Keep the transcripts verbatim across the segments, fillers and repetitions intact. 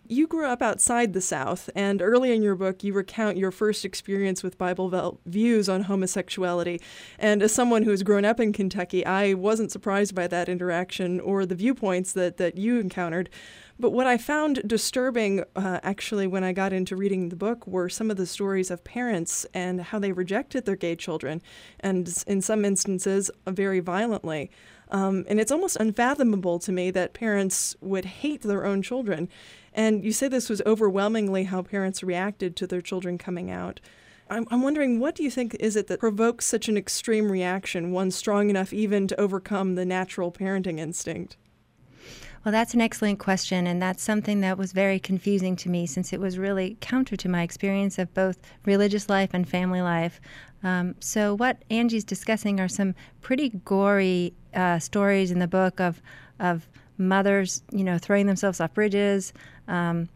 You grew up outside the South, and early in your book, you recount your first experience with Bible Belt views on homosexuality. And as someone who has grown up in Kentucky, I wasn't surprised by that interaction or the viewpoints that, that you encountered. But what I found disturbing, uh, actually, when I got into reading the book, were some of the stories of parents and how they rejected their gay children, and in some instances, very violently. Um, and it's almost unfathomable to me that parents would hate their own children. And you say this was overwhelmingly how parents reacted to their children coming out. I'm, I'm wondering, what do you think is it that provokes such an extreme reaction, one strong enough even to overcome the natural parenting instinct? Well, that's an excellent question, and that's something that was very confusing to me since it was really counter to my experience of both religious life and family life. Um, so what Angie's discussing are some pretty gory uh, stories in the book of of mothers, you know, throwing themselves off bridges, um,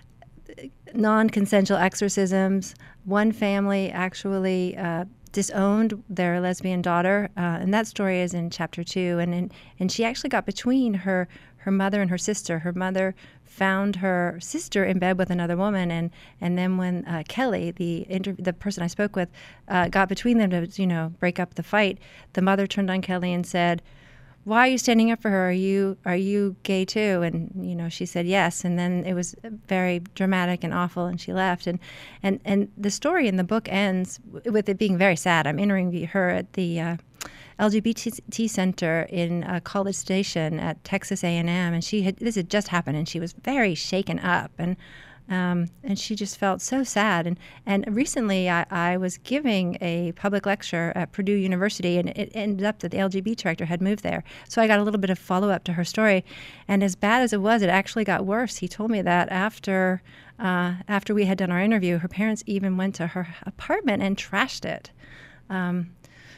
non-consensual exorcisms. One family actually uh, disowned their lesbian daughter, uh, and that story is in chapter two. And in, and she actually got between her her mother and her sister. Her mother found her sister in bed with another woman, and and then when uh, Kelly, the inter- the person I spoke with, uh, got between them to you know break up the fight, the mother turned on Kelly and said, "Why are you standing up for her? Are you are you gay too?" And you know she said yes, and then it was very dramatic and awful, and she left. And and and the story in the book ends with it being very sad. I'm interviewing her at the uh, L G B T Center in uh, College Station at Texas A and M, and she had this had just happened, and she was very shaken up, and um, and she just felt so sad. And and recently, I, I was giving a public lecture at Purdue University, and it ended up that the L G B T director had moved there, so I got a little bit of follow up to her story. And as bad as it was, it actually got worse. He told me that after uh, after we had done our interview, her parents even went to her apartment and trashed it. Um,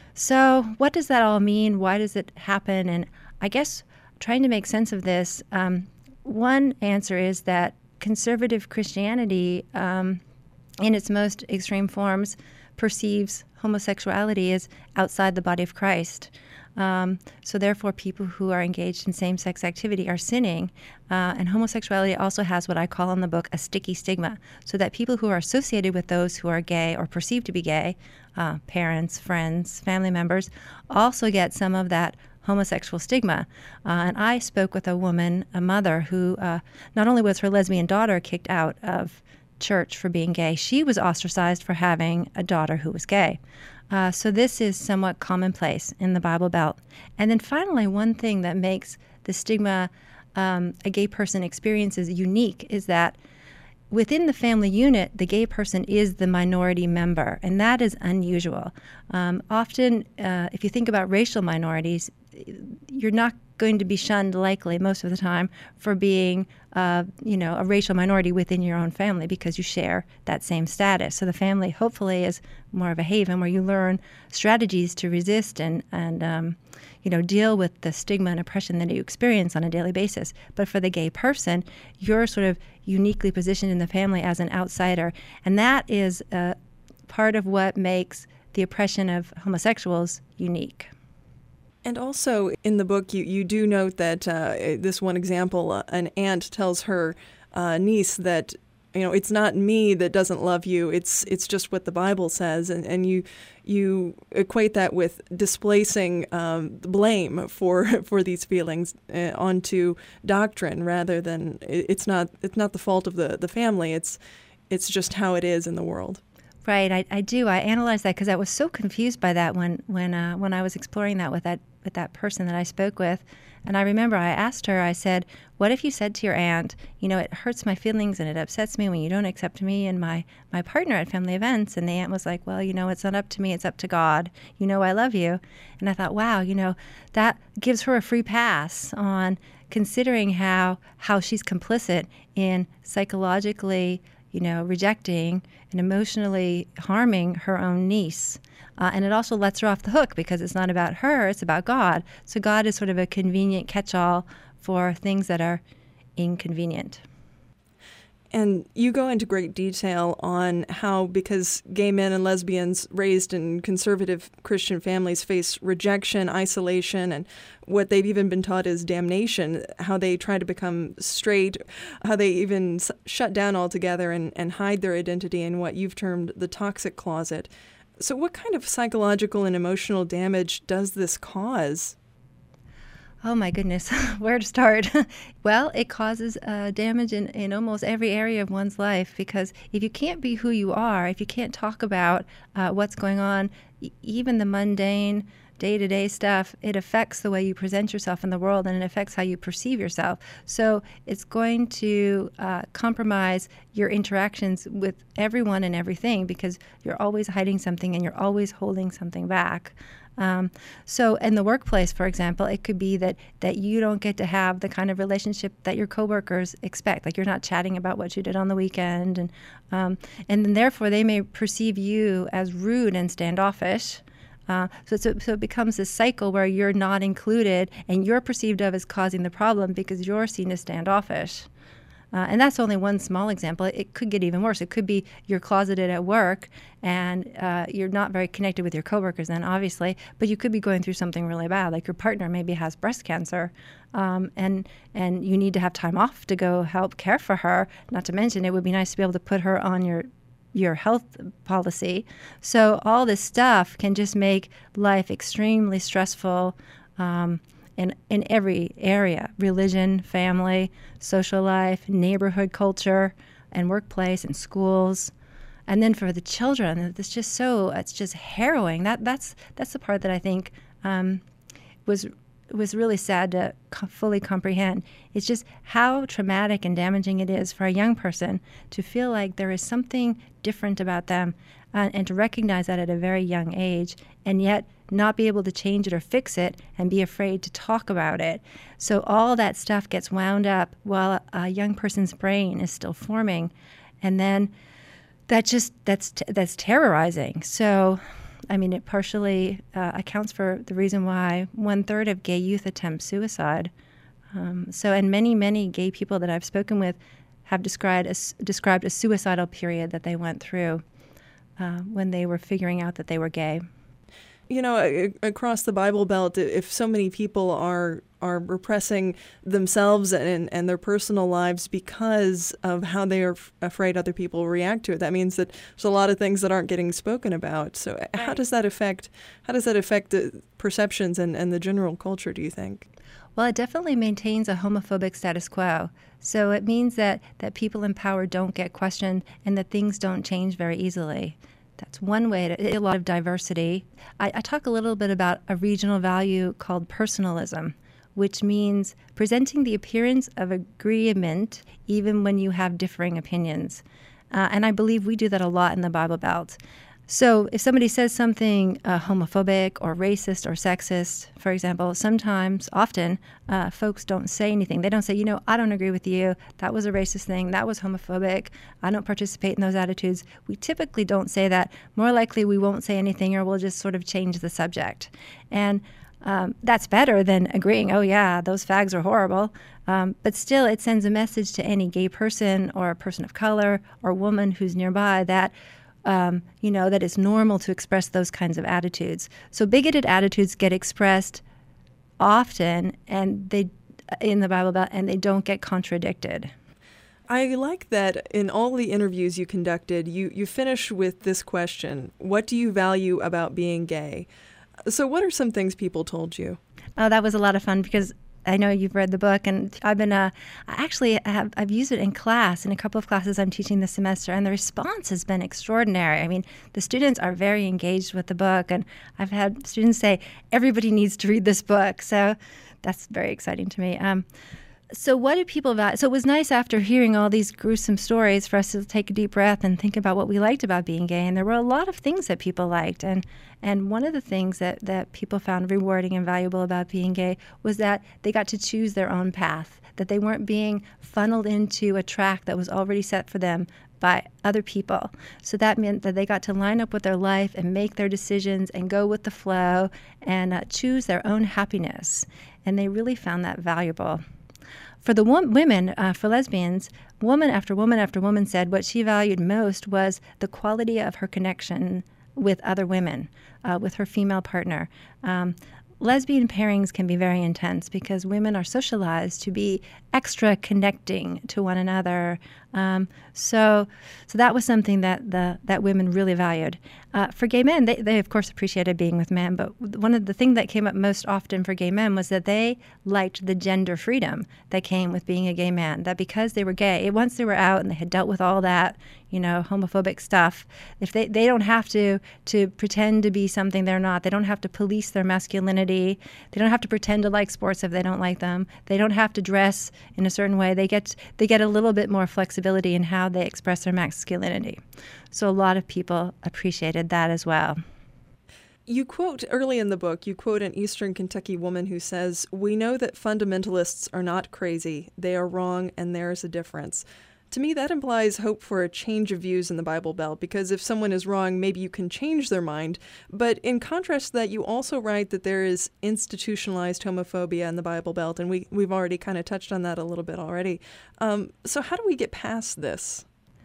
So what does that all mean? Why does it happen? And I guess trying to make sense of this, um, one answer is that conservative Christianity, um, in its most extreme forms, perceives homosexuality as outside the body of Christ. Um, so therefore, people who are engaged in same-sex activity are sinning. Uh, and homosexuality also has what I call in the book a sticky stigma, so that people who are associated with those who are gay or perceived to be gay, uh, parents, friends, family members, also get some of that homosexual stigma. Uh, and I spoke with a woman, a mother, who uh, not only was her lesbian daughter kicked out of church for being gay, she was ostracized for having a daughter who was gay. Uh, so this is somewhat commonplace in the Bible Belt. And then finally, one thing that makes the stigma um, a gay person experiences unique is that within the family unit, the gay person is the minority member, and that is unusual. Um, often, uh, if you think about racial minorities, you're not going to be shunned likely most of the time for being, uh, you know, a racial minority within your own family because you share that same status. So the family hopefully is more of a haven where you learn strategies to resist and, and um, you know, deal with the stigma and oppression that you experience on a daily basis. But for the gay person, you're sort of uniquely positioned in the family as an outsider. And that is uh, part of what makes the oppression of homosexuals unique. And also in the book, you, you do note that uh, this one example, uh, an aunt tells her uh, niece that, you know, it's not me that doesn't love you, it's it's just what the Bible says. And, and you you equate that with displacing um, the blame for for these feelings uh, onto doctrine rather than it's not it's not the fault of the, the family, it's it's just how it is in the world. Right, I, I do. I analyzed that because I was so confused by that when when uh, when I was exploring that with that with that person that I spoke with. And I remember I asked her, I said, what if you said to your aunt, you know, it hurts my feelings and it upsets me when you don't accept me and my, my partner at family events? And the aunt was like, well, you know, it's not up to me, it's up to God. You know, I love you. And I thought, wow, you know, that gives her a free pass on considering how how she's complicit in psychologically, you know, rejecting and emotionally harming her own niece. Uh, and it also lets her off the hook because it's not about her, it's about God. So God is sort of a convenient catch-all for things that are inconvenient. And you go into great detail on how, because gay men and lesbians raised in conservative Christian families face rejection, isolation, and what they've even been taught is damnation, how they try to become straight, how they even s- shut down altogether and, and hide their identity in what you've termed the toxic closet. So what kind of psychological and emotional damage does this cause? Oh my goodness, where to start? Well, it causes uh, damage in, in almost every area of one's life, because if you can't be who you are, if you can't talk about uh, what's going on, e- even the mundane day-to-day stuff, it affects the way you present yourself in the world, and it affects how you perceive yourself. So it's going to uh, compromise your interactions with everyone and everything, because you're always hiding something and you're always holding something back. Um, so in the workplace, for example, it could be that, that you don't get to have the kind of relationship that your coworkers expect. Like, you're not chatting about what you did on the weekend. And, um, and then therefore they may perceive you as rude and standoffish. Uh, so, so, so it becomes this cycle where you're not included and you're perceived of as causing the problem because you're seen as standoffish. Uh, and that's only one small example. It could get even worse. It could be you're closeted at work and uh, you're not very connected with your coworkers then, obviously, but you could be going through something really bad. Like, your partner maybe has breast cancer, um, and and you need to have time off to go help care for her. Not to mention, it would be nice to be able to put her on your your health policy. So all this stuff can just make life extremely stressful, um, in, in every area: religion, family, social life, neighborhood culture, and workplace and schools. And then for the children, it's just so, it's just harrowing. That that's that's the part that I think um, was was really sad to co- fully comprehend. It's just how traumatic and damaging it is for a young person to feel like there is something different about them, uh, and to recognize that at a very young age, and yet not be able to change it or fix it and be afraid to talk about it. So all that stuff gets wound up while a young person's brain is still forming, and then that just that's t- that's terrorizing. So, I mean, it partially uh, accounts for the reason why one third of gay youth attempt suicide. Um, so, and many, many gay people that I've spoken with have described a, described a suicidal period that they went through uh, when they were figuring out that they were gay. You know, a- across the Bible Belt, if so many people are are repressing themselves and, and their personal lives because of how they are f- afraid other people will react to it, that means that there's a lot of things that aren't getting spoken about. So right. how does that affect how does that affect the perceptions and, and the general culture, do you think? Well, it definitely maintains a homophobic status quo. So it means that, that people in power don't get questioned and that things don't change very easily. That's one way to, a lot of diversity. I, I talk a little bit about a regional value called personalism, which means presenting the appearance of agreement even when you have differing opinions. Uh, and I believe we do that a lot in the Bible Belt. So if somebody says something uh, homophobic or racist or sexist, for example, sometimes, often, uh, folks don't say anything. They don't say, you know, I don't agree with you. That was a racist thing. That was homophobic. I don't participate in those attitudes. We typically don't say that. More likely, we won't say anything, or we'll just sort of change the subject. And um, that's better than agreeing, oh, yeah, those fags are horrible. Um, but still, it sends a message to any gay person or a person of color or woman who's nearby that Um, you know, that it's normal to express those kinds of attitudes. So bigoted attitudes get expressed often, and they in the Bible Belt, and they don't get contradicted. I like that in all the interviews you conducted, you, you finish with this question: what do you value about being gay? So what are some things people told you? Oh, that was a lot of fun, because I know you've read the book, and I've been, uh, I actually have, I've used it in class, in a couple of classes I'm teaching this semester, and the response has been extraordinary. I mean, the students are very engaged with the book, and I've had students say, everybody needs to read this book. So that's very exciting to me. Um, so what do people value? So it was nice, after hearing all these gruesome stories, for us to take a deep breath and think about what we liked about being gay. And there were a lot of things that people liked. And and one of the things that, that people found rewarding and valuable about being gay was that they got to choose their own path, that they weren't being funneled into a track that was already set for them by other people. So that meant that they got to line up with their life and make their decisions and go with the flow and uh, choose their own happiness. And they really found that valuable. For the wo- women, uh, for lesbians, woman after woman after woman said what she valued most was the quality of her connection with other women, uh, with her female partner. Um, lesbian pairings can be very intense because women are socialized to be extra connecting to one another. Um, so, so that was something that the that women really valued. Uh, for gay men, they, they of course appreciated being with men, but one of the things that came up most often for gay men was that they liked the gender freedom that came with being a gay man. That because they were gay, once they were out and they had dealt with all that, you know, homophobic stuff, if they, they don't have to to pretend to be something they're not. They don't have to police their masculinity. They don't have to pretend to like sports if they don't like them. They don't have to dress in a certain way. They get they get a little bit more flexibility in how they express their masculinity. So a lot of people appreciated that as well. You quote early in the book, you quote an Eastern Kentucky woman who says, "We know that fundamentalists are not crazy. They are wrong, and there's a difference." To me, that implies hope for a change of views in the Bible Belt, because if someone is wrong, maybe you can change their mind. But in contrast to that, you also write that there is institutionalized homophobia in the Bible Belt, and we, we've already kind of touched on that a little bit already. Um, so how do we get past this?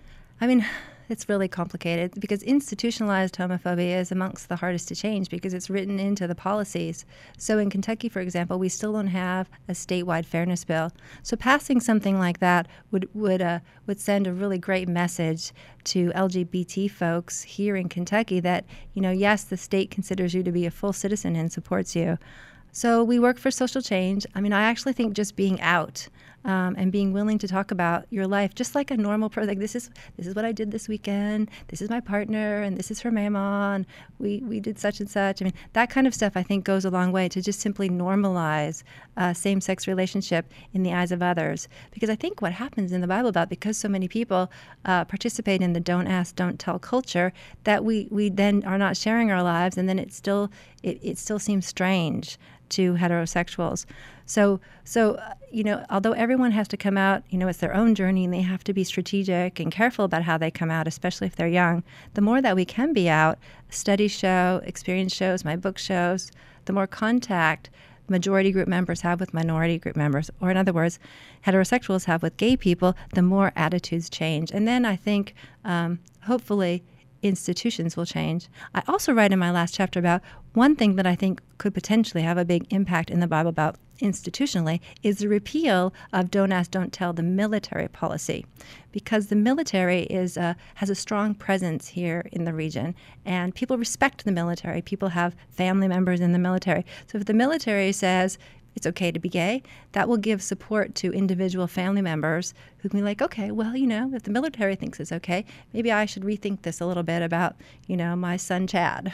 I mean, it's really complicated because institutionalized homophobia is amongst the hardest to change because it's written into the policies. So in Kentucky, for example, we still don't have a statewide fairness bill. So passing something like that would would uh, would send a really great message to L G B T folks here in Kentucky that, you know, yes, the state considers you to be a full citizen and supports you. So we work for social change. I mean, I actually think just being out um, and being willing to talk about your life, just like a normal person, like this is this is what I did this weekend. This is my partner, and this is her mama, and we we did such and such. I mean, that kind of stuff I think goes a long way to just simply normalize uh, same-sex relationship in the eyes of others. Because I think what happens in the Bible Belt, because so many people uh, participate in the don't ask, don't tell culture, that we we then are not sharing our lives, and then it still it, it still seems strange to heterosexuals. So, so uh, you know, although everyone has to come out, you know, it's their own journey and they have to be strategic and careful about how they come out, especially if they're young, the more that we can be out, studies show, experience shows, my book shows, the more contact majority group members have with minority group members, or in other words, heterosexuals have with gay people, the more attitudes change. And then I think, um, hopefully, institutions will change. I also write in my last chapter about one thing that I think could potentially have a big impact in the Bible Belt institutionally is the repeal of don't ask, don't tell, the military policy, because the military is uh, has a strong presence here in the region, and people respect the military. People have family members in the military. So if the military says it's okay to be gay, that will give support to individual family members who can be like, okay, well, you know, if the military thinks it's okay, maybe I should rethink this a little bit about, you know, my son Chad.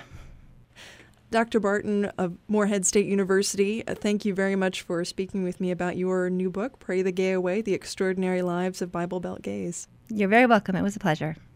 Doctor Barton of Morehead State University, uh, thank you very much for speaking with me about your new book, Pray the Gay Away, The Extraordinary Lives of Bible Belt Gays. You're very welcome. It was a pleasure.